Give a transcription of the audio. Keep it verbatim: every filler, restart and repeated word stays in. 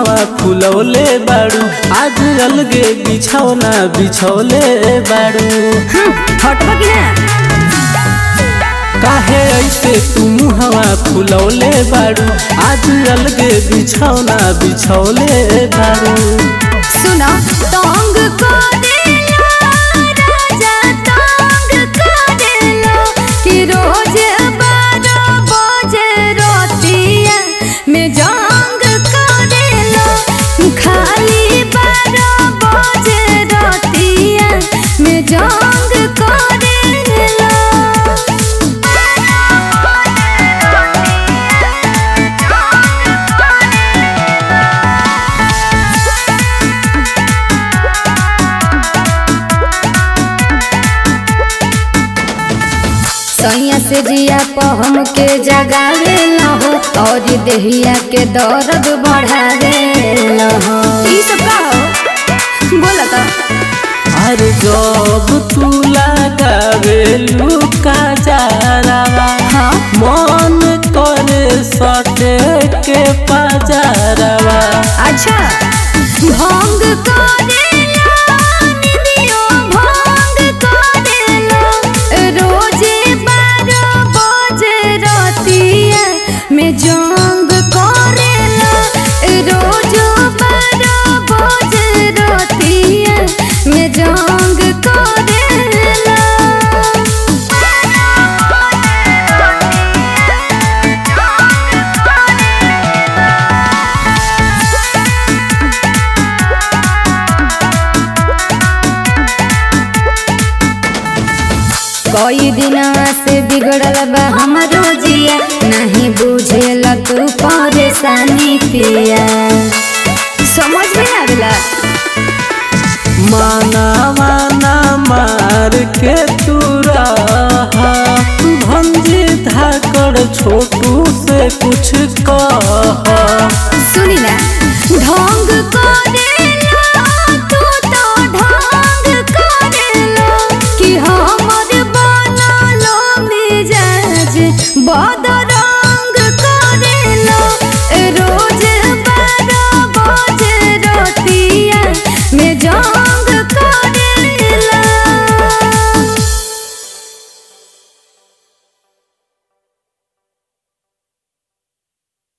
मुहावा फुलौले बाड़ू आज अलगे बिछौना बिछौले बाड़ू। हटबा कि ना काहे ऐसे तू मुहावा फुलौले बाड़ू आज अलगे बिछौना बिछौले बाड़ू। सुना तंग करेला राजा तंग करेला कि रोज बारह बजे रोतिया में जंग करेला खाली बारह बजे रोतिया में जंग करेला। सैया से जिया पहम के जगावे न हो और देहिया के दर्द बढ़ावे न हो। ई सब का हो बोला तो अरे जब तू लगावे लुका जारावा हाँ मन करे सटे के पजारावा। अच्छा भंग करेला निदियो भंग करेला रोजे बारह बजे रोतिया में जंग करेला रोज बारह बजे रोतिया में जंग करेला। कई दिनवा से बिगड़ल बा हमरो जिया नहीं बुझेल तू परेशानी पिया समझ में आवेला। माना माना मार के तू